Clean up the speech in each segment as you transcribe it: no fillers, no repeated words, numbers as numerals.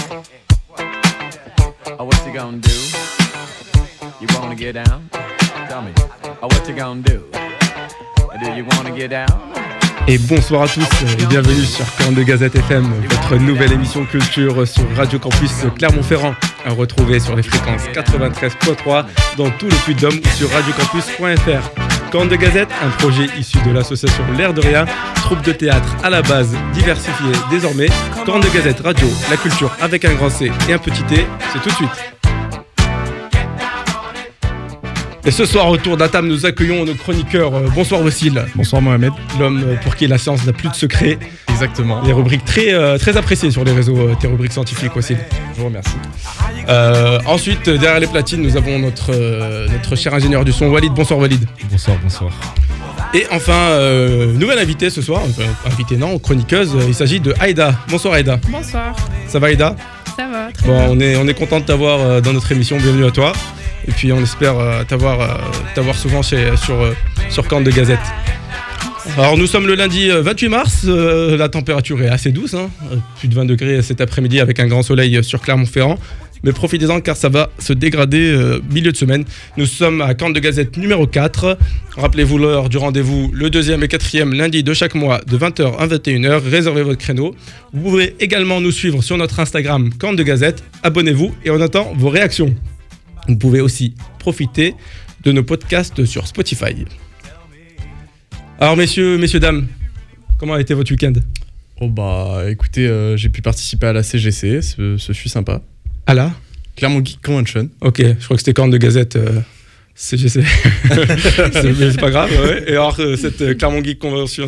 Oh, what you gonna do? You wanna get down? Tell me. Oh, what you gonna do? Do you wanna get down? Et bonsoir à tous et bienvenue sur 42 Gazette FM, votre nouvelle émission culture sur Radio Campus Clermont-Ferrand, à retrouver sur les fréquences 93.3 dans tout le Puy-de-Dôme ou sur radiocampus.fr. 42 Gazette, un projet issu de l'association L'Air de Rien, troupe de théâtre à la base diversifiée désormais. 42 Gazette Radio, la culture avec un grand C et un petit T, c'est tout de suite. Et ce soir, autour de la table, nous accueillons nos chroniqueurs. Bonsoir Wassil. Bonsoir Mohamed. L'homme pour qui la science n'a plus de secret. Exactement. Des rubriques très appréciées sur les réseaux, tes rubriques scientifiques Wassil. Je vous remercie. Ensuite, derrière les platines, nous avons notre cher ingénieur du son, Walid. Bonsoir Walid. Bonsoir. Et enfin, nouvelle invitée ce soir, chroniqueuse, il s'agit de Aïda. Bonsoir Aïda. Bonsoir. Ça va Aïda ? Ça va, très bon, bien. on est content de t'avoir dans notre émission, bienvenue à toi. Et puis on espère t'avoir souvent sur 42 Gazette. Alors nous sommes le lundi 28 mars, la température est assez douce, plus de 20 degrés cet après-midi avec un grand soleil sur Clermont-Ferrand. Mais profitez-en car ça va se dégrader milieu de semaine. Nous sommes à 42 Gazette numéro 4. Rappelez-vous l'heure du rendez-vous le 2e et 4e lundi de chaque mois de 20h à 21h. Réservez votre créneau. Vous pouvez également nous suivre sur notre Instagram 42 Gazette. Abonnez-vous et on attend vos réactions. Vous pouvez aussi profiter de nos podcasts sur Spotify. Alors messieurs, dames, comment a été votre week-end ? Oh bah écoutez, j'ai pu participer à la CGC, ce fut sympa. Ah là ? Clermont Geek Convention. Ok, je crois que c'était 42 Gazette CGC. c'est pas grave, ouais. Et alors cette Clermont Geek Convention,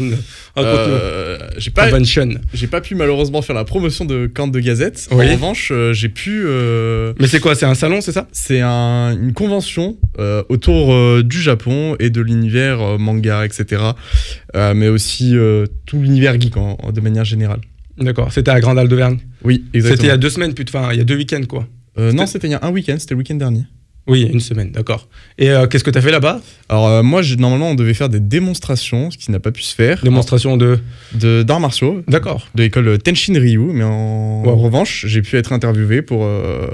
j'ai pas pu malheureusement faire la promotion de 42 Gazette. Oui. En revanche, j'ai pu... Mais c'est quoi ? C'est un salon, c'est ça ? C'est une convention autour du Japon et de l'univers manga, etc. Mais aussi tout l'univers geek de manière générale. D'accord, c'était à Grandal d'Auvergne. Oui, exactement. C'était il y a 2 semaines, il y a 2 week-ends quoi. Non, c'était il y a un week-end, c'était le week-end dernier. Oui, il y a 1 semaine, d'accord. Et qu'est-ce que tu as fait là-bas ? Alors moi, normalement, on devait faire des démonstrations, ce qui n'a pas pu se faire. Démonstration d'arts martiaux. D'accord. De l'école Tenshin Ryu, mais en revanche, j'ai pu être interviewé pour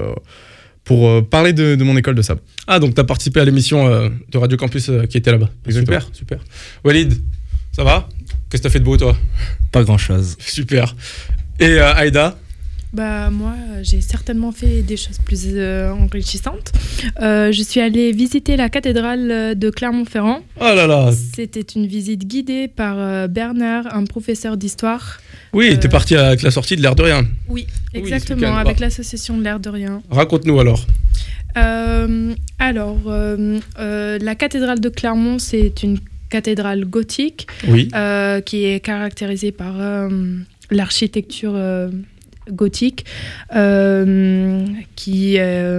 parler de mon école de sabre. Ah, donc tu as participé à l'émission de Radio Campus qui était là-bas. Exactement. Super. Walid, ça va ? Qu'est-ce que tu as fait de beau, toi ? Pas grand-chose. Super. Et Aïda ? Bah, moi, j'ai certainement fait des choses plus enrichissantes. Je suis allée visiter la cathédrale de Clermont-Ferrand. Oh là là. C'était une visite guidée par Bernard, un professeur d'histoire. Oui, t'es parti avec la sortie de L'Air de Rien. Oui, exactement, avec l'association de L'Air de Rien. Raconte-nous alors. La cathédrale de Clermont, c'est une cathédrale gothique, oui. Qui est caractérisée par l'architecture gothique, qui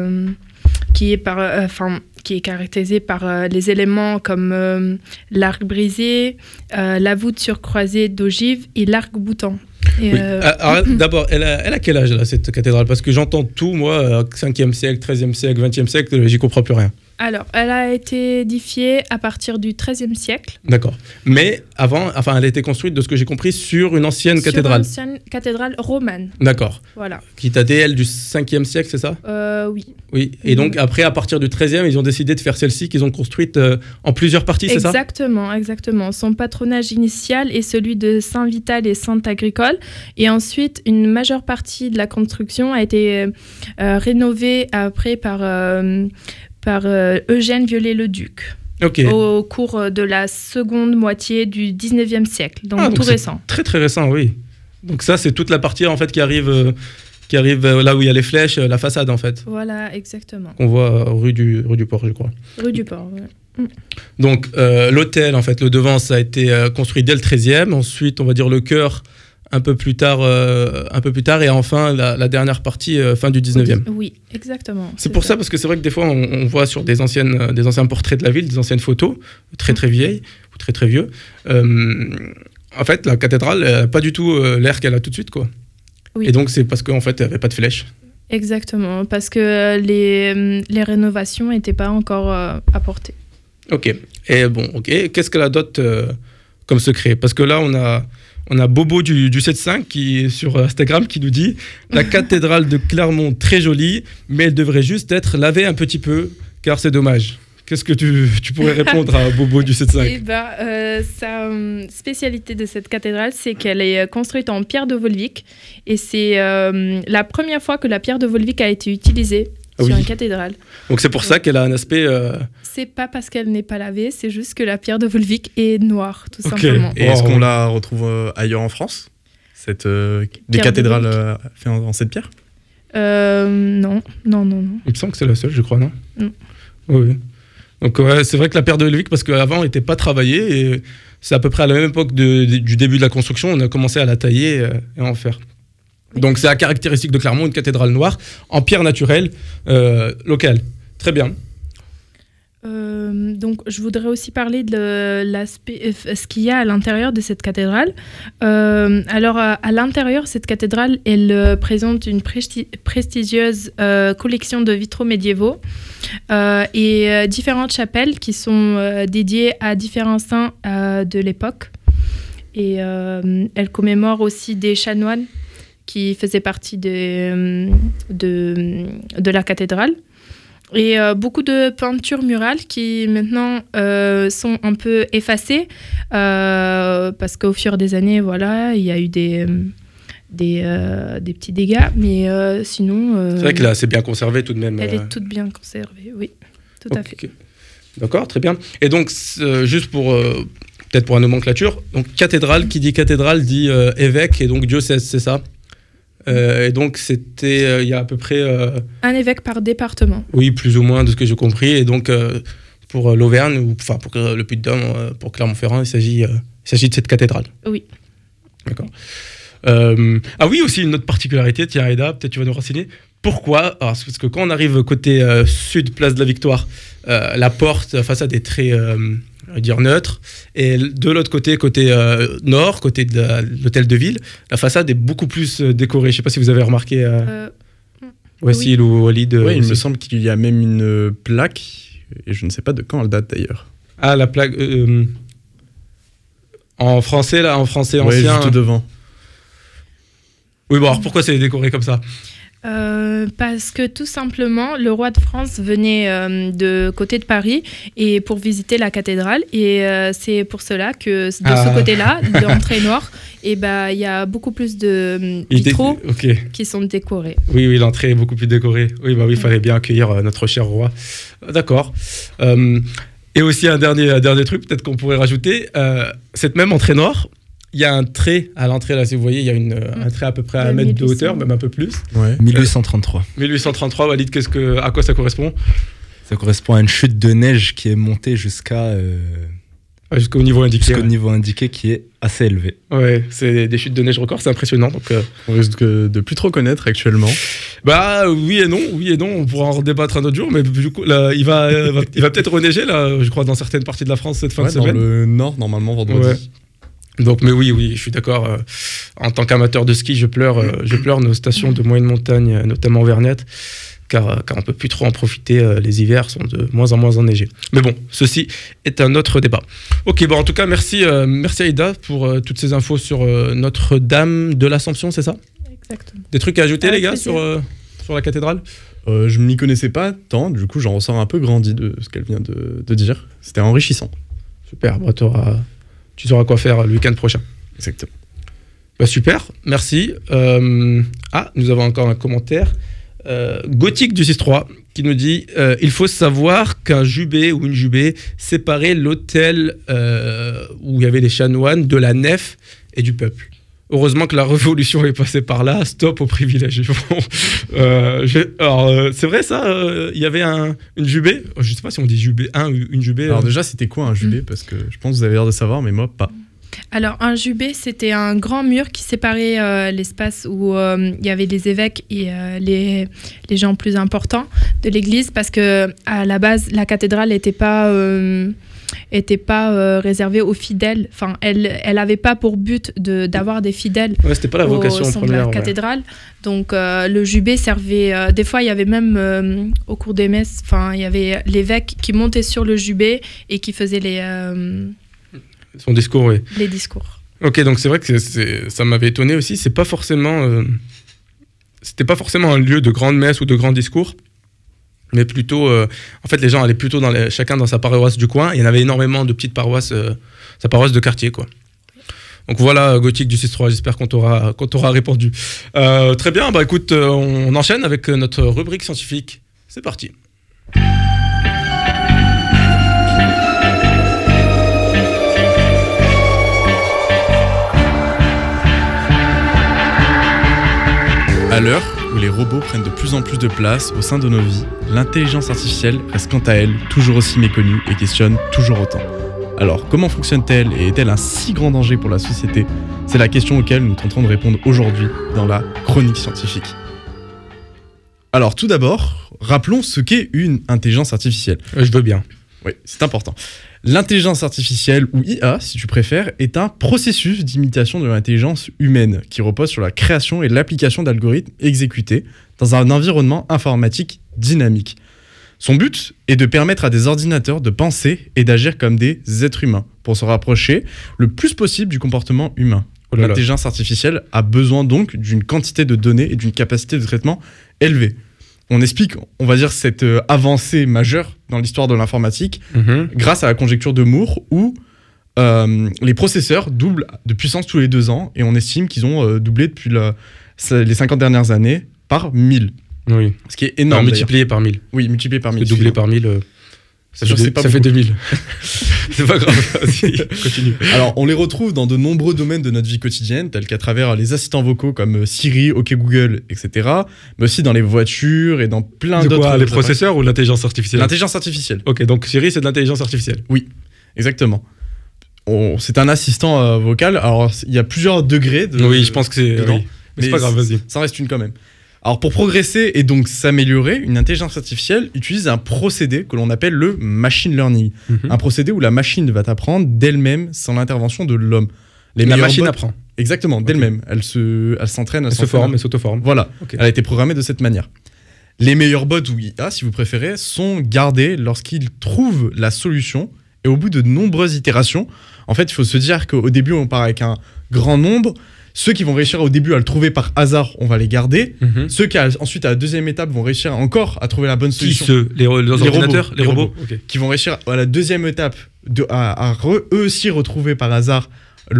est caractérisée par les éléments comme l'arc brisé, la voûte surcroisée d'ogive et l'arc-boutant. Oui. Alors, d'abord, elle a quel âge là, cette cathédrale ? Parce que j'entends tout, moi, 5e siècle, 13e siècle, 20e siècle, j'y comprends plus rien. Alors, elle a été édifiée à partir du XIIIe siècle. D'accord. Mais avant, elle a été construite, de ce que j'ai compris, sur une ancienne cathédrale. Sur une ancienne cathédrale romane. D'accord. Voilà. Qui datait, elle, du 5e siècle, c'est ça ? Oui. Oui. Et donc, après, à partir du XIIIe, ils ont décidé de faire celle-ci, qu'ils ont construite en plusieurs parties, c'est ça ? Exactement. Son patronage initial est celui de Saint-Vital et Saint-Agricole. Et ensuite, une majeure partie de la construction a été rénovée après par Eugène Viollet-le-Duc. Okay. Au cours de la seconde moitié du 19e siècle, donc tout récent. Très très récent, oui. Donc ça, c'est toute la partie en fait qui arrive là où il y a les flèches, la façade en fait. Voilà, exactement. On voit rue du Port, je crois. Rue du Port, oui. Donc l'hôtel, en fait, le devant, ça a été construit dès le 13e. Ensuite, on va dire le chœur un peu plus tard, et enfin la dernière partie fin du 19e. Oui, exactement. C'est pour ça, parce que c'est vrai que des fois on voit sur des anciens portraits de la ville, des anciennes photos très très vieilles ou très très vieux. En fait, la cathédrale n'a pas du tout l'air qu'elle a tout de suite, quoi. Oui. Et donc c'est parce qu'en fait, il n'y avait pas de flèches. Exactement, parce que les rénovations n'étaient pas encore apportées. Ok. Et bon, ok. Qu'est-ce qu'elle a d'autre comme secret ? Parce que là, On a Bobo du 7-5 qui est sur Instagram qui nous dit « La cathédrale de Clermont, très jolie, mais elle devrait juste être lavée un petit peu, car c'est dommage. » Qu'est-ce que tu pourrais répondre à Bobo du 7-5 ? Sa spécialité de cette cathédrale, c'est qu'elle est construite en pierre de Volvic. Et c'est la première fois que la pierre de Volvic a été utilisée sur une cathédrale. Donc c'est pour ça qu'elle a un aspect... C'est pas parce qu'elle n'est pas lavée, c'est juste que la pierre de Volvic est noire, tout simplement. Et est-ce qu'on la retrouve ailleurs en France ? Des cathédrales faites en cette pierre ? Non. Il me semble que c'est la seule, je crois, non ? Non. Oui. Donc ouais, c'est vrai que la pierre de Volvic, parce qu'avant, elle n'était pas travaillée, et c'est à peu près à la même époque du début de la construction, on a commencé à la tailler et à en faire. Donc c'est la caractéristique de Clermont, une cathédrale noire, en pierre naturelle, locale. Très bien. Donc je voudrais aussi parler de l'aspect, ce qu'il y a à l'intérieur de cette cathédrale. Alors à l'intérieur, cette cathédrale, elle présente une prestigieuse collection de vitraux médiévaux et différentes chapelles qui sont dédiées à différents saints de l'époque. Et elle commémore aussi des chanoines qui faisaient partie de la cathédrale. Et beaucoup de peintures murales qui maintenant sont un peu effacées parce qu'au fur des années, voilà, il y a eu des petits dégâts, mais sinon... c'est vrai qu'elle est assez bien conservée tout de même. Elle est toute bien conservée, oui, tout à fait. D'accord, très bien. Et donc, juste pour... peut-être pour la nomenclature, donc cathédrale, qui dit cathédrale dit évêque et donc diocèse, c'est ça ? Et donc, c'était il y a à peu près... un évêque par département. Oui, plus ou moins de ce que j'ai compris. Et donc, pour l'Auvergne, enfin pour le Puy-de-Dôme, pour Clermont-Ferrand, il s'agit de cette cathédrale. Oui. D'accord. Ah oui, aussi une autre particularité, tiens Aïda, peut-être tu vas nous renseigner. Pourquoi ? Alors, parce que quand on arrive côté sud, place de la Victoire, la porte, la façade est très... dire neutre, et de l'autre côté nord, côté de l'hôtel de ville, la façade est beaucoup plus décorée. Je ne sais pas si vous avez remarqué, Wassil ou Walid. Oui, il me semble qu'il y a même une plaque, et je ne sais pas de quand elle date d'ailleurs. Ah, la plaque en français ancien. Oui, juste devant. Oui, bon, alors pourquoi c'est décoré comme ça ? Parce que tout simplement, le roi de France venait de côté de Paris et pour visiter la cathédrale. Et c'est pour cela que de ce côté-là, de l'entrée nord, il y a beaucoup plus de vitraux qui sont décorés. Oui, l'entrée est beaucoup plus décorée. Oui, il fallait bien accueillir notre cher roi. D'accord. Et aussi un dernier truc, peut-être qu'on pourrait rajouter, cette même entrée nord, il y a un trait à l'entrée, là, si vous voyez, il y a un trait à peu près à 1 mètre de hauteur, même un peu plus. Ouais. 1833. 1833, Walid, à quoi ça correspond ? Ça correspond à une chute de neige qui est montée jusqu'au niveau indiqué. Jusqu'au niveau indiqué qui est assez élevé. Ouais, c'est des chutes de neige records, c'est impressionnant. Donc, on risque de plus trop connaître actuellement. Oui et non, on pourra en débattre un autre jour, mais du coup, là, il va peut-être reneiger, là, je crois, dans certaines parties de la France cette fin de semaine. Dans le nord, normalement, vendredi. Ouais. Donc, mais oui, je suis d'accord. En tant qu'amateur de ski, je pleure nos stations de moyenne montagne, notamment Vernet, car on ne peut plus trop en profiter. Les hivers sont de moins en moins enneigés. Mais bon, ceci est un autre débat. Ok, en tout cas, merci Aïda pour toutes ces infos sur Notre-Dame de l'Assomption, c'est ça ? Exactement. Des trucs à ajouter, les gars, sur la cathédrale ? Je ne m'y connaissais pas tant, du coup, j'en ressors un peu grandi de ce qu'elle vient de dire. C'était enrichissant. Super, tu sauras quoi faire le week-end prochain. Exactement. Super, merci. Nous avons encore un commentaire. Gothique du 6-3 qui nous dit il faut savoir qu'un jubé ou une jubée séparait l'hôtel où il y avait les chanoines de la nef et du peuple. Heureusement que la révolution est passée par là, stop aux privilèges. C'est vrai ça, il y avait une jubée, je ne sais pas si on dit jubé, une jubée. Alors déjà, c'était quoi un jubé ? Parce que je pense que vous avez l'air de savoir, mais moi, pas. Alors, un jubé, c'était un grand mur qui séparait l'espace où il y avait les évêques et les gens plus importants de l'église, parce que à la base, la cathédrale n'était pas réservée aux fidèles. Enfin, elle n'avait pas pour but d'avoir des fidèles. Ouais, c'était pas la vocation au sein première. de la cathédrale. Donc, le jubé servait. Des fois, il y avait même au cours des messes. Enfin, il y avait l'évêque qui montait sur le jubé et qui faisait son discours, oui. Les discours. Ok, donc c'est vrai que ça m'avait étonné aussi. C'était pas forcément un lieu de grande messe ou de grand discours, mais plutôt, en fait, les gens allaient plutôt chacun dans sa paroisse du coin. Il y en avait énormément de petites paroisses, sa paroisse de quartier, quoi. Donc voilà, Gothique du 6-3, j'espère qu'on t'aura répondu. Très bien, bah écoute, on enchaîne avec notre rubrique scientifique. C'est parti. À l'heure où les robots prennent de plus en plus de place au sein de nos vies, l'intelligence artificielle reste quant à elle toujours aussi méconnue et questionne toujours autant. Alors, comment fonctionne-t-elle et est-elle un si grand danger pour la société ? C'est la question auquel nous tenterons de répondre aujourd'hui dans la chronique scientifique. Alors, tout d'abord, rappelons ce qu'est une intelligence artificielle. Je veux bien. Oui, c'est important. L'intelligence artificielle, ou IA si tu préfères, est un processus d'imitation de l'intelligence humaine qui repose sur la création et l'application d'algorithmes exécutés dans un environnement informatique dynamique. Son but est de permettre à des ordinateurs de penser et d'agir comme des êtres humains pour se rapprocher le plus possible du comportement humain. Oh là là. L'intelligence artificielle a besoin donc d'une quantité de données et d'une capacité de traitement élevée. On explique, on va dire, cette avancée majeure dans l'histoire de l'informatique grâce à la conjecture de Moore où les processeurs doublent de puissance tous les 2 ans et on estime qu'ils ont doublé depuis les 50 dernières années par 1000. Oui. Ce qui est énorme. Multiplié par 1000. Oui, multiplié par 1000. Doublé par 1000, ça fait 2000. C'est pas grave, vas-y, continue. Alors, on les retrouve dans de nombreux domaines de notre vie quotidienne, tels qu'à travers les assistants vocaux comme Siri, OK Google, etc. Mais aussi dans les voitures et dans plein d'autres... Quoi, les processeurs ou l'intelligence artificielle ? L'intelligence artificielle. Ok, donc Siri, c'est de l'intelligence artificielle. Oui, exactement. C'est un assistant vocal. Alors, il y a plusieurs degrés de... Oui, je pense que c'est... dedans, oui. Mais c'est pas grave, vas-y. Ça reste une quand même. Alors, pour progresser et donc s'améliorer, une intelligence artificielle utilise un procédé que l'on appelle le machine learning. Un procédé où la machine va apprendre d'elle-même sans l'intervention de l'homme. La machine apprend. Exactement, d'elle-même. Elle s'entraîne, elle se forme, elle s'auto-forme. Voilà, Okay. Elle a été programmée de cette manière. Les meilleurs bots ou IA, si vous préférez, sont gardés lorsqu'ils trouvent la solution et au bout de nombreuses itérations. En fait, il faut se dire qu'au début, on part avec un grand nombre. Ceux qui vont réussir au début à le trouver par hasard, on va les garder. Ceux qui, ensuite, à la deuxième étape, vont réussir encore à trouver la bonne solution. Qui ceux ? Les ordinateurs ? Les robots. Okay. Qui vont réussir à la deuxième étape à eux aussi retrouver par hasard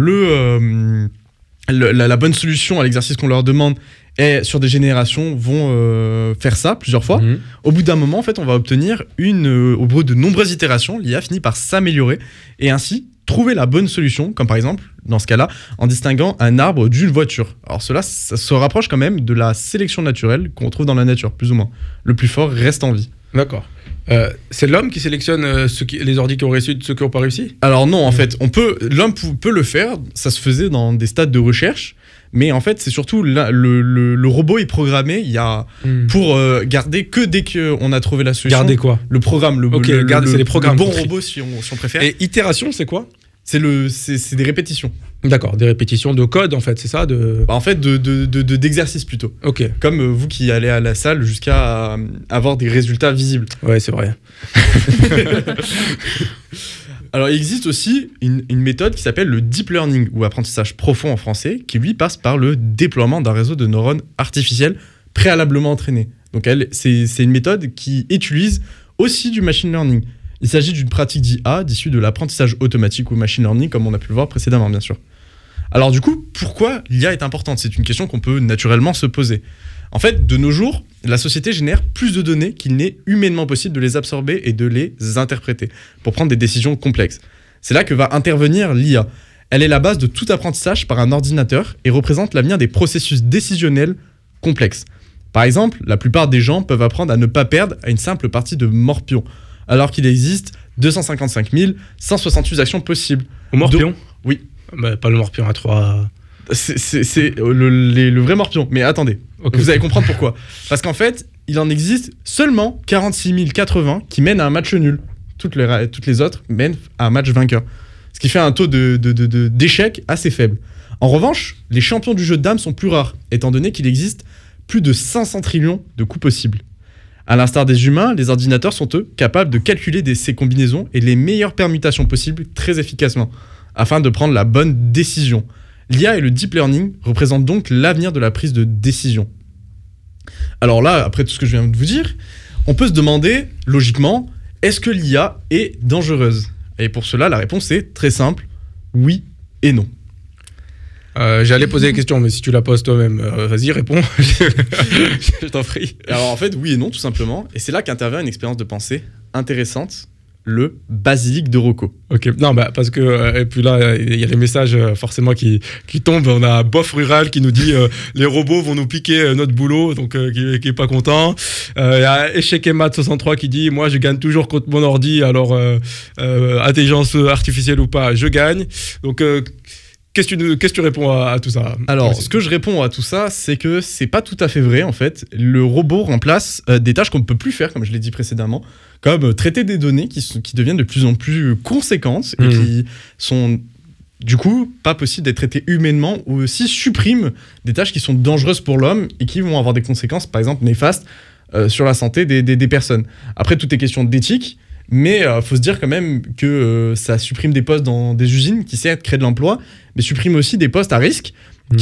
la bonne solution à l'exercice qu'on leur demande. Et sur des générations, vont faire ça plusieurs fois. Au bout d'un moment, en fait, on va obtenir au bout de nombreuses itérations, l'IA finit par s'améliorer et ainsi trouver la bonne solution, comme par exemple, dans ce cas-là, en distinguant un arbre d'une voiture. Alors cela, ça se rapproche quand même de la sélection naturelle qu'on trouve dans la nature, plus ou moins. Le plus fort reste en vie. D'accord. C'est l'homme qui sélectionne les ordi qui ont réussi de ceux qui n'ont pas réussi ? Alors non, en fait, l'homme peut le faire, ça se faisait dans des stades de recherche, mais en fait, c'est surtout le robot est programmé pour garder que dès qu'on a trouvé la solution. Garder quoi ? Le programme, c'est les programmes. Le bon robot, si on préfère. Et itération, c'est quoi ? C'est des répétitions. D'accord, des répétitions de code en fait, c'est ça En fait, d'exercices plutôt. Ok. Comme vous qui allez à la salle jusqu'à avoir des résultats visibles. Ouais, c'est vrai. Alors, il existe aussi une méthode qui s'appelle le deep learning, ou apprentissage profond en français, qui lui passe par le déploiement d'un réseau de neurones artificiels préalablement entraînés. Donc, c'est une méthode qui utilise aussi du machine learning. Il s'agit d'une pratique d'IA issue de l'apprentissage automatique ou machine learning, comme on a pu le voir précédemment, bien sûr. Alors du coup, pourquoi l'IA est importante ? C'est une question qu'on peut naturellement se poser. En fait, de nos jours, la société génère plus de données qu'il n'est humainement possible de les absorber et de les interpréter pour prendre des décisions complexes. C'est là que va intervenir l'IA. Elle est la base de tout apprentissage par un ordinateur et représente l'avenir des processus décisionnels complexes. Par exemple, la plupart des gens peuvent apprendre à ne pas perdre à une simple partie de morpion, alors qu'il existe 255 168 actions possibles. Au morpion ? Oui. Bah, pas le morpion à 3... C'est le vrai morpion. Mais attendez, vous allez comprendre pourquoi. Parce qu'en fait, il en existe seulement 46 080 qui mènent à un match nul. Toutes les autres mènent à un match vainqueur. Ce qui fait un taux d'échec assez faible. En revanche, les champions du jeu de dames sont plus rares, étant donné qu'il existe plus de 500 trillions de coups possibles. À l'instar des humains, les ordinateurs sont eux capables de calculer ces combinaisons et les meilleures permutations possibles très efficacement. afin de prendre la bonne décision. L'IA et le deep learning représentent donc l'avenir de la prise de décision. Alors là, après tout ce que je viens de vous dire, on peut se demander, logiquement, est-ce que l'IA est dangereuse ? Et pour cela, la réponse est très simple, oui et non. J'allais poser la question, mais si tu la poses toi-même, vas-y, réponds. Je t'en prie. Alors en fait, oui et non, tout simplement. Et c'est là qu'intervient une expérience de pensée intéressante, le basilic de Rocco. Ok, non, bah, parce que, et puis là, il y a les messages forcément qui tombent. On a Bof Rural qui nous dit les robots vont nous piquer notre boulot, donc qui est pas content. Il y a Échec et Math 63 qui dit moi je gagne toujours contre mon ordi, alors intelligence artificielle ou pas, je gagne. Donc qu'est-ce que tu réponds à tout ça ? Alors, ce que je réponds à tout ça, c'est que c'est pas tout à fait vrai en fait. Le robot remplace des tâches qu'on ne peut plus faire, comme je l'ai dit précédemment, comme traiter des données qui deviennent de plus en plus conséquentes et qui sont du coup pas possible d'être traitées humainement, ou aussi suppriment des tâches qui sont dangereuses pour l'homme et qui vont avoir des conséquences, par exemple néfastes, sur la santé des personnes. Après, tout est question d'éthique. Mais faut se dire quand même que ça supprime des postes dans des usines qui certes créent de l'emploi, mais supprime aussi des postes à risque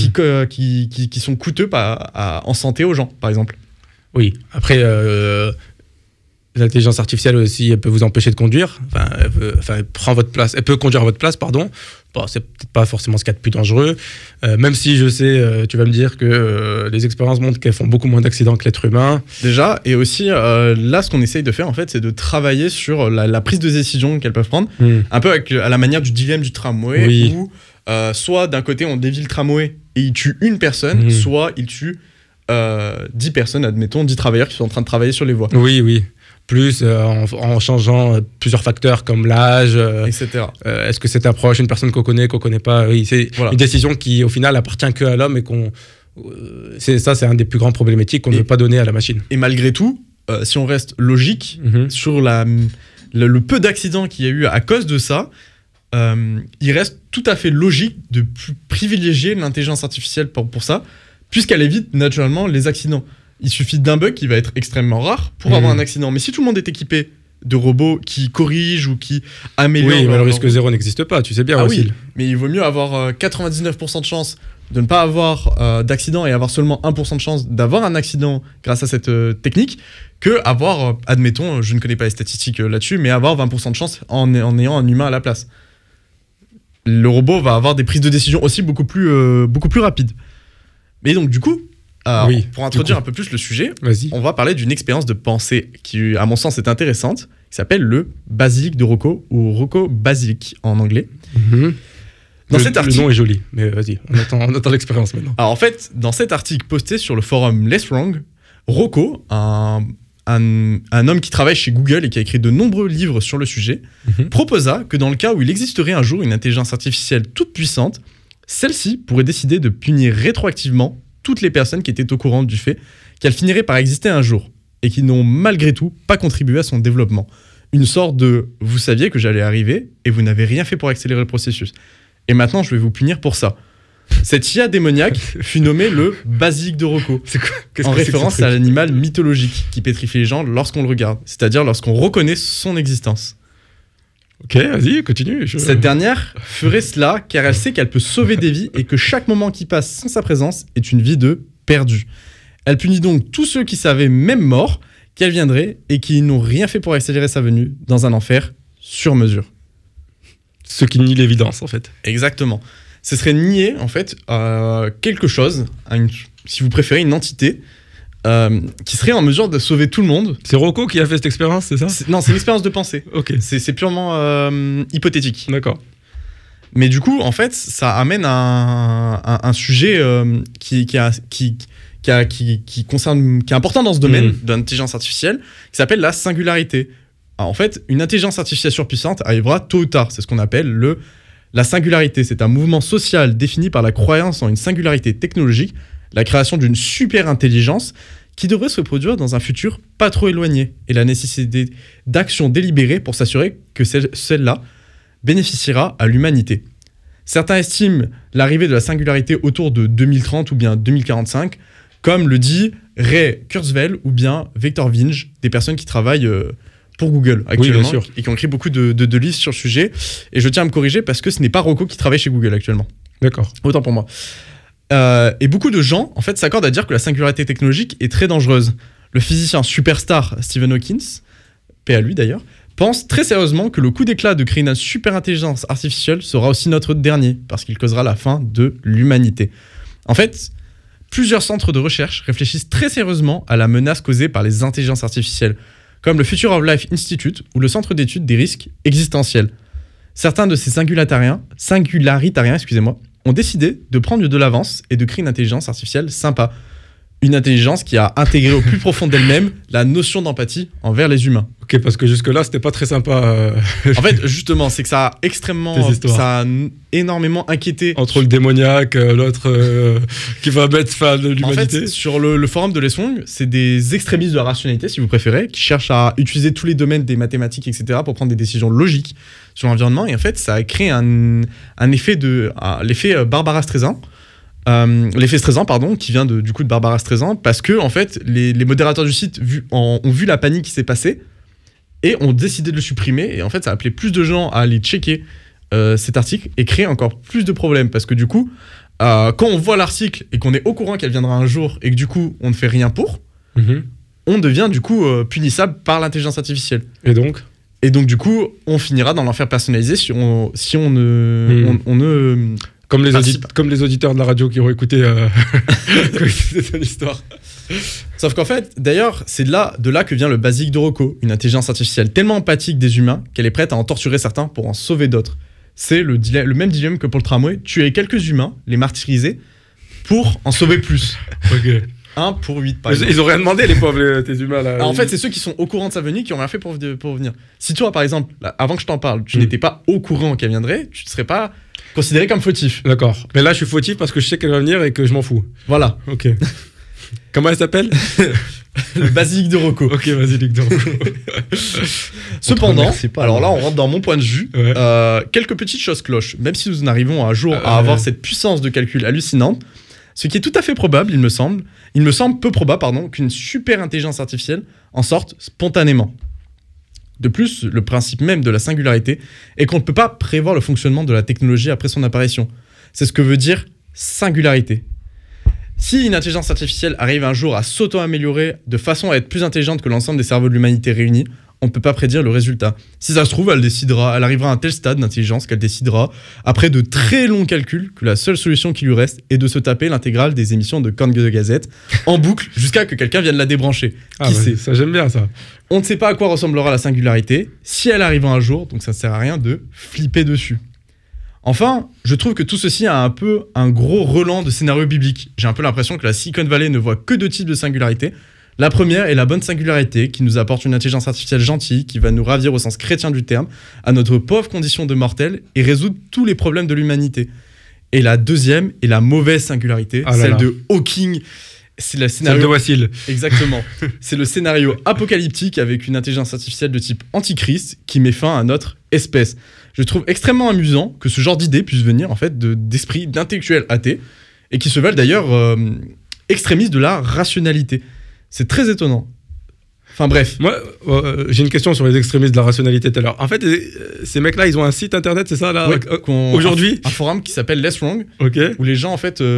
qui sont coûteux en santé aux gens, par exemple. Oui, après, l'intelligence artificielle aussi, elle peut vous empêcher de conduire. Elle peut conduire à votre place, pardon. Bon, c'est peut-être pas forcément ce qu'il y a de plus dangereux. Même si je sais, tu vas me dire que les expériences montrent qu'elles font beaucoup moins d'accidents que l'être humain. Déjà, et aussi, là, ce qu'on essaye de faire, en fait, c'est de travailler sur la prise de décision qu'elles peuvent prendre, un peu à la manière du dilemme du tramway, où soit d'un côté, on dévie le tramway et il tue une personne, soit il tue 10 personnes, admettons, 10 travailleurs qui sont en train de travailler sur les voies. Oui. Plus en changeant plusieurs facteurs comme l'âge, etc. Est-ce que cette approche, une personne qu'on connaît pas, oui, c'est une décision qui au final appartient que à l'homme et c'est un des plus grands problématiques qu'on ne veut pas donner à la machine. Et malgré tout, si on reste logique sur le peu d'accidents qu'il y a eu à cause de ça, il reste tout à fait logique de privilégier l'intelligence artificielle pour ça, puisqu'elle évite naturellement les accidents. Il suffit d'un bug qui va être extrêmement rare pour avoir un accident. Mais si tout le monde est équipé de robots qui corrigent ou qui améliorent... Oui, mais le risque zéro n'existe pas, tu sais bien, Wassil. Oui, mais il vaut mieux avoir 99% de chance de ne pas avoir d'accident et avoir seulement 1% de chance d'avoir un accident grâce à cette technique, que avoir, admettons, je ne connais pas les statistiques là-dessus, mais avoir 20% de chance en ayant un humain à la place. Le robot va avoir des prises de décision aussi beaucoup plus rapides. Mais donc, du coup... pour introduire un peu plus le sujet, on va parler d'une expérience de pensée qui, à mon sens, est intéressante, qui s'appelle le basilic de Rocco, ou Rocco Basilic en anglais. Le nom est joli, mais vas-y, on attend l'expérience maintenant. Alors en fait, dans cet article posté sur le forum Less Wrong, Rocco, un homme qui travaille chez Google et qui a écrit de nombreux livres sur le sujet, proposa que dans le cas où il existerait un jour une intelligence artificielle toute puissante, celle-ci pourrait décider de punir rétroactivement toutes les personnes qui étaient au courant du fait qu'elle finirait par exister un jour et qui n'ont malgré tout pas contribué à son développement. Une sorte de « vous saviez que j'allais arriver et vous n'avez rien fait pour accélérer le processus. Et maintenant, je vais vous punir pour ça. » Cette IA démoniaque fut nommée le basilic de Rocco, en référence à l'animal mythologique qui pétrifie les gens lorsqu'on le regarde, c'est-à-dire lorsqu'on reconnaît son existence. Ok, vas-y, continue. Cette dernière ferait cela car elle sait qu'elle peut sauver des vies et que chaque moment qui passe sans sa présence est une vie de perdu. Elle punit donc tous ceux qui savaient, même morts, qu'elle viendrait et qui n'ont rien fait pour accélérer sa venue dans un enfer sur mesure. Ce qui nie l'évidence, en fait. Exactement. Ce serait nier, en fait, quelque chose, si vous préférez, une entité, qui serait en mesure de sauver tout le monde. C'est Rocco qui a fait cette expérience, c'est ça ? Non, c'est une expérience de pensée. Ok. C'est purement hypothétique. D'accord. Mais du coup, en fait, ça amène un sujet qui est important dans ce domaine de l'intelligence artificielle, qui s'appelle la singularité. Alors, en fait, une intelligence artificielle surpuissante arrivera tôt ou tard. C'est ce qu'on appelle la singularité. C'est un mouvement social défini par la croyance en une singularité technologique, la création d'une super intelligence qui devrait se produire dans un futur pas trop éloigné, et la nécessité d'actions délibérées pour s'assurer que celle-là bénéficiera à l'humanité. Certains estiment l'arrivée de la singularité autour de 2030 ou bien 2045, comme le dit Ray Kurzweil ou bien Victor Vinge, des personnes qui travaillent pour Google actuellement, bien sûr. et qui ont écrit beaucoup de livres sur le sujet. Et je tiens à me corriger parce que ce n'est pas Rocco qui travaille chez Google actuellement. D'accord. Autant pour moi. Et beaucoup de gens, en fait, s'accordent à dire que la singularité technologique est très dangereuse. Le physicien superstar Stephen Hawking, paix à lui d'ailleurs, pense très sérieusement que le coup d'éclat de créer une super intelligence artificielle sera aussi notre dernier, parce qu'il causera la fin de l'humanité. En fait, plusieurs centres de recherche réfléchissent très sérieusement à la menace causée par les intelligences artificielles, comme le Future of Life Institute ou le Centre d'études des risques existentiels. Certains de ces singularitariens, ont décidé de prendre de l'avance et de créer une intelligence artificielle sympa. Une intelligence qui a intégré au plus profond d'elle-même la notion d'empathie envers les humains. Ok, parce que jusque-là, c'était pas très sympa. En fait, justement, c'est que ça a énormément inquiété. Entre le démoniaque, l'autre qui va mettre fin de l'humanité. En fait, sur le forum de Leswong, c'est des extrémistes de la rationalité, si vous préférez, qui cherchent à utiliser tous les domaines des mathématiques, etc., pour prendre des décisions logiques sur l'environnement. Et en fait, ça a créé l'effet Barbara Streisand. L'effet Streisand, pardon, qui vient du coup de Barbara Streisand, parce que en fait, les modérateurs du site ont vu la panique qui s'est passée et ont décidé de le supprimer. Et en fait, ça a appelé plus de gens à aller checker cet article et créer encore plus de problèmes. Parce que du coup, quand on voit l'article et qu'on est au courant qu'elle viendra un jour et que du coup, on ne fait rien pour, on devient du coup punissable par l'intelligence artificielle. Et donc, du coup, on finira dans l'enfer personnalisé si on ne comme les auditeurs de la radio qui ont écouté cette histoire. Sauf qu'en fait, d'ailleurs, c'est de là que vient le basique de Rocco, une intelligence artificielle tellement empathique des humains qu'elle est prête à en torturer certains pour en sauver d'autres. C'est le même dilemme que pour le tramway, tuer quelques humains, les martyriser, pour en sauver plus. Ok. 1 pour 8, par exemple. Ils ont rien demandé, les pauvres, tes humains là. En fait, c'est ceux qui sont au courant de sa venue qui ont rien fait pour venir. Si toi, par exemple, avant que je t'en parle, tu n'étais pas au courant qu'elle viendrait, tu ne serais pas considéré comme fautif. D'accord. Mais là, je suis fautif parce que je sais qu'elle va venir et que je m'en fous. Voilà. Ok. Comment elle s'appelle? Le basilic de Rocco. Ok, basilic de Rocco. Cependant, alors là, on rentre dans mon point de vue. Ouais. Quelques petites choses clochent. Même si nous en arrivons un jour à avoir cette puissance de calcul hallucinante, ce qui est tout à fait probable, il me semble peu probable, qu'une super intelligence artificielle en sorte spontanément. De plus, le principe même de la singularité est qu'on ne peut pas prévoir le fonctionnement de la technologie après son apparition. C'est ce que veut dire singularité. Si une intelligence artificielle arrive un jour à s'auto-améliorer de façon à être plus intelligente que l'ensemble des cerveaux de l'humanité réunis, on ne peut pas prédire le résultat. Si ça se trouve, elle arrivera à un tel stade d'intelligence qu'elle décidera, après de très longs calculs, que la seule solution qui lui reste est de se taper l'intégrale des émissions de Corne de Gazette en boucle jusqu'à que quelqu'un vienne la débrancher. Qui sait ? Ça, j'aime bien ça. On ne sait pas à quoi ressemblera la singularité, si elle arrive un jour, donc ça ne sert à rien de flipper dessus. Enfin, je trouve que tout ceci a un peu un gros relent de scénario biblique. J'ai un peu l'impression que la Silicon Valley ne voit que 2 types de singularité. La première est la bonne singularité qui nous apporte une intelligence artificielle gentille qui va nous ravir au sens chrétien du terme à notre pauvre condition de mortels et résoudre tous les problèmes de l'humanité. Et la deuxième est la mauvaise singularité, celle de Hawking. C'est le scénario... Celle de Wassil. Exactement. C'est le scénario apocalyptique avec une intelligence artificielle de type antichrist qui met fin à notre espèce. Je trouve extrêmement amusant que ce genre d'idée puisse venir en fait d'esprits d'intellectuels athées et qui se veulent d'ailleurs extrémistes de la rationalité. C'est très étonnant. Enfin bref. Moi, j'ai une question sur les extrémistes de la rationalité tout à l'heure. En fait, ces mecs-là, ils ont un site internet, c'est ça là, aujourd'hui un forum qui s'appelle Less Wrong, okay. Où les gens en fait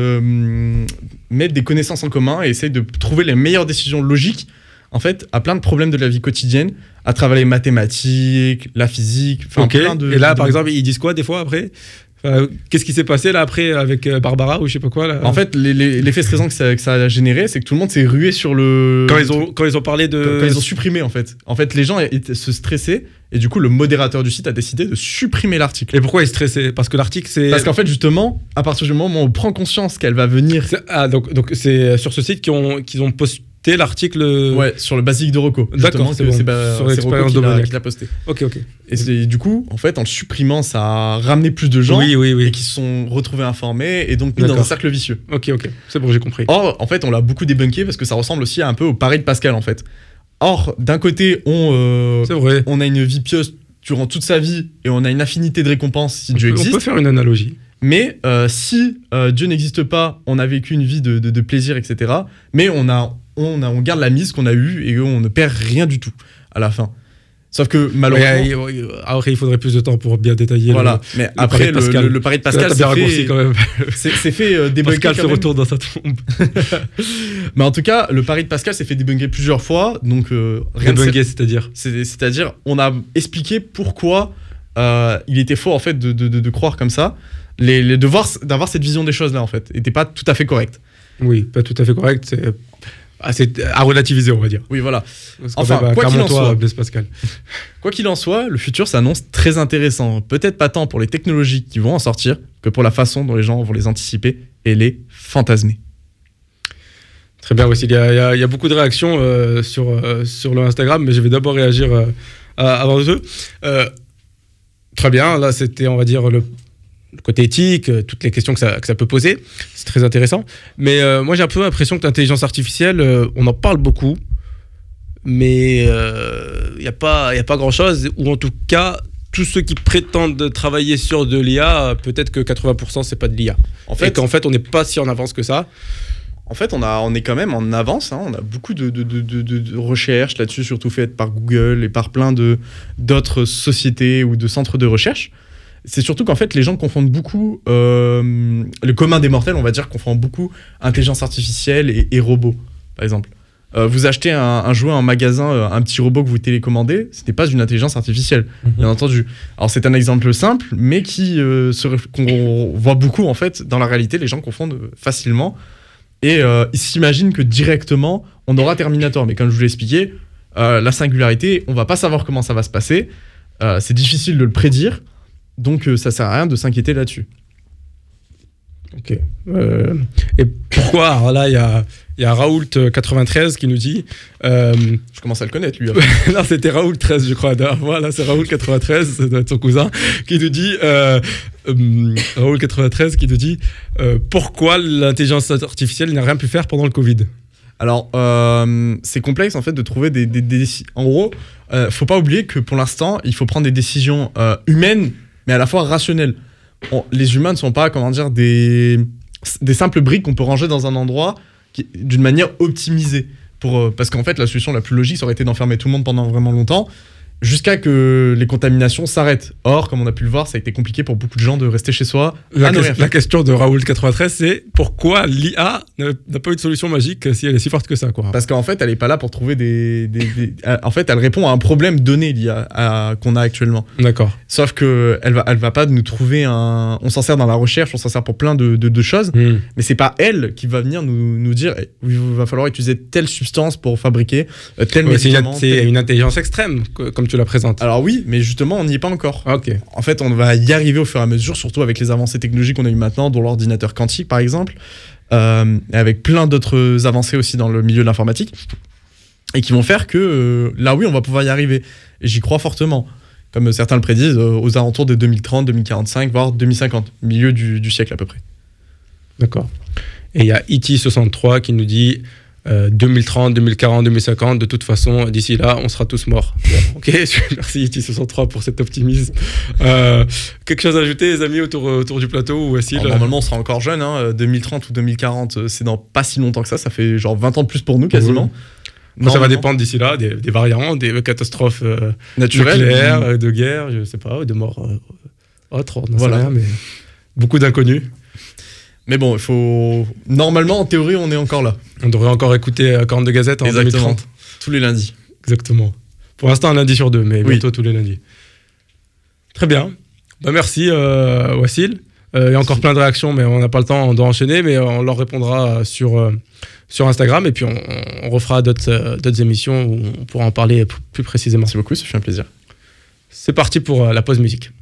mettent des connaissances en commun et essayent de trouver les meilleures décisions logiques en fait à plein de problèmes de la vie quotidienne à travers les mathématiques, la physique. Plein de. Et là, par exemple, ils disent quoi des fois après? Qu'est-ce qui s'est passé là après avec Barbara ou je sais pas quoi là. En fait, l'effet stressant que ça a généré, c'est que tout le monde s'est rué sur le. Quand ils ont parlé de. Quand ils ont supprimé en fait. En fait, les gens se stressaient et du coup, le modérateur du site a décidé de supprimer l'article. Et pourquoi ils stressaient? Parce que l'article c'est. Parce qu'en fait, justement, à partir du moment où on prend conscience qu'elle va venir. Donc c'est sur ce site qu'ils ont posté l'article. Ouais, sur le basique de Rocco. D'accord, c'est bon. Sur l'expérience Rocco qui l'a posté. Ok. Et du coup, en fait, en le supprimant, ça a ramené plus de gens. Oui. Et qui se sont retrouvés informés et donc mis dans un cercle vicieux. Ok. C'est bon, j'ai compris. Or, en fait, on l'a beaucoup débunké parce que ça ressemble aussi un peu au pari de Pascal, en fait. Or, d'un côté, c'est vrai. On a une vie pieuse durant toute sa vie et on a une infinité de récompenses si Dieu existe. On peut faire une analogie. Mais si Dieu n'existe pas, on a vécu une vie de plaisir, etc. Mais on garde la mise qu'on a eue et on ne perd rien du tout à la fin. Sauf que malheureusement. Après, il faudrait plus de temps pour bien détailler. Voilà, mais après, le pari de Pascal, t'as bien raccourci quand même. c'est fait débunker. Pascal se retourne dans sa tombe. Mais en tout cas, le pari de Pascal s'est fait débunker plusieurs fois. Donc, débunker, c'est-à-dire C'est-à-dire, on a expliqué pourquoi il était faux, en fait, de croire comme ça. D'avoir cette vision des choses-là, en fait, n'était pas tout à fait correct. Oui, pas tout à fait correct. C'est à relativiser, on va dire. Oui, voilà. Enfin, quoi qu'il en soit, Blaise Pascal. Quoi qu'il en soit, le futur s'annonce très intéressant. Peut-être pas tant pour les technologies qui vont en sortir que pour la façon dont les gens vont les anticiper et les fantasmer. Très bien, Wassil. Il y a beaucoup de réactions sur le Instagram, mais je vais d'abord réagir avant eux. Très bien, là c'était, on va dire, le côté éthique, toutes les questions que ça peut poser. C'est très intéressant. Mais moi, j'ai un peu l'impression que l'intelligence artificielle, on en parle beaucoup, mais il n'y a pas grand-chose. Ou en tout cas, tous ceux qui prétendent travailler sur de l'IA, peut-être que 80%, c'est pas de l'IA. Et qu'en fait, on n'est pas si en avance que ça. En fait, on est quand même en avance. On a beaucoup de recherches là-dessus, surtout faites par Google et par plein d'autres sociétés ou de centres de recherche. C'est surtout qu'en fait, les gens confondent beaucoup, le commun des mortels, on va dire, confond beaucoup intelligence artificielle et robots, par exemple. Vous achetez un jouet en magasin, un petit robot que vous télécommandez, ce n'est pas une intelligence artificielle, bien entendu. Alors c'est un exemple simple, mais qu'on voit beaucoup, en fait, dans la réalité, les gens confondent facilement. Et ils s'imaginent que directement, on aura Terminator. Mais comme je vous l'ai expliqué, la singularité, on ne va pas savoir comment ça va se passer. C'est difficile de le prédire. Donc, ça sert à rien de s'inquiéter là-dessus. Ok. Et pourquoi? Alors là, il y a Raoult93 qui nous dit... Je commence à le connaître, lui. Non, c'était Raoult13, je crois. Voilà, c'est Raoult93, ça doit être son cousin, qui nous dit... Raoult93 qui nous dit pourquoi l'intelligence artificielle n'a rien pu faire pendant le Covid. Alors, c'est complexe, en fait, de trouver des décisions. En gros, faut pas oublier que, pour l'instant, il faut prendre des décisions humaines, mais à la fois rationnelles. Les humains ne sont pas, comment dire, des simples briques qu'on peut ranger dans un endroit d'une manière optimisée. Parce qu'en fait, la solution la plus logique, ça aurait été d'enfermer tout le monde pendant vraiment longtemps, jusqu'à que les contaminations s'arrêtent. Or, comme on a pu le voir, ça a été compliqué pour beaucoup de gens de rester chez soi. La question de Raoult93, c'est pourquoi l'IA n'a pas eu de solution magique si elle est si forte que ça, quoi. Parce qu'en fait, elle n'est pas là pour trouver En fait, elle répond à un problème donné, l'IA, qu'on a actuellement. D'accord. Sauf qu'elle va pas nous trouver un... On s'en sert dans la recherche, on s'en sert pour plein de choses, mais c'est pas elle qui va venir nous dire il va falloir utiliser telle substance pour fabriquer tel médicament. C'est une intelligence extrême, comme tu la présentes. Alors oui, mais justement, on n'y est pas encore. Ok. En fait, on va y arriver au fur et à mesure, surtout avec les avancées technologiques qu'on a eues maintenant, dont l'ordinateur quantique, par exemple, avec plein d'autres avancées aussi dans le milieu de l'informatique, et qui vont faire que, là oui, on va pouvoir y arriver. Et j'y crois fortement. Comme certains le prédisent, aux alentours de 2030, 2045, voire 2050, milieu du siècle à peu près. D'accord. Et il y a IT63 qui nous dit 2030, 2040, 2050, de toute façon, d'ici là, on sera tous morts. Bon, ok, merci IT63 pour cet optimisme. Quelque chose à ajouter, les amis, autour du plateau ou Wassil? Normalement, on sera encore jeune, 2030 ou 2040, c'est dans pas si longtemps que ça fait genre 20 ans de plus pour nous, quasiment. Ça va dépendre d'ici là des variants, des catastrophes naturelles, nucléaires, de guerre, je sais pas, de morts autres, on voilà. Sait rien, mais beaucoup d'inconnus. Mais bon, il faut... Normalement, en théorie, on est encore là. On devrait encore écouter Corne de Gazette en 2030. Tous les lundis. Exactement. Pour l'instant, un lundi sur deux, mais bientôt tous les lundis. Très bien. Merci, Wassil. Il y a encore plein de réactions, mais on n'a pas le temps d'enchaîner, mais on leur répondra sur Instagram, et puis on refera d'autres émissions où on pourra en parler plus précisément. Merci beaucoup, ça fait un plaisir. C'est parti pour la pause musique.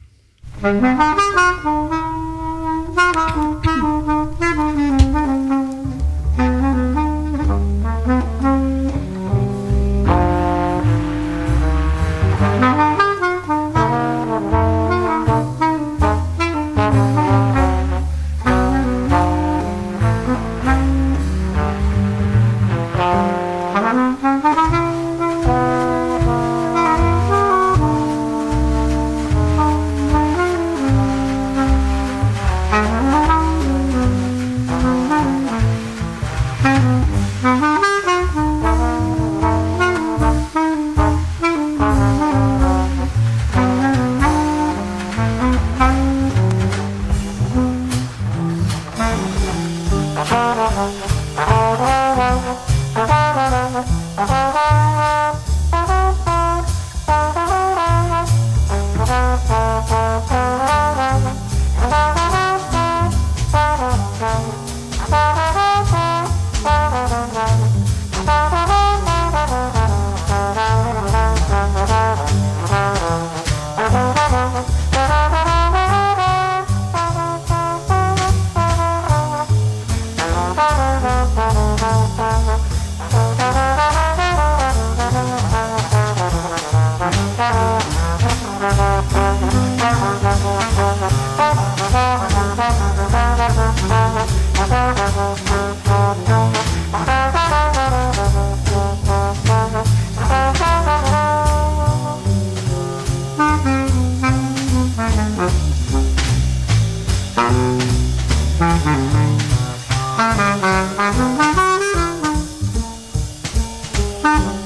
Thank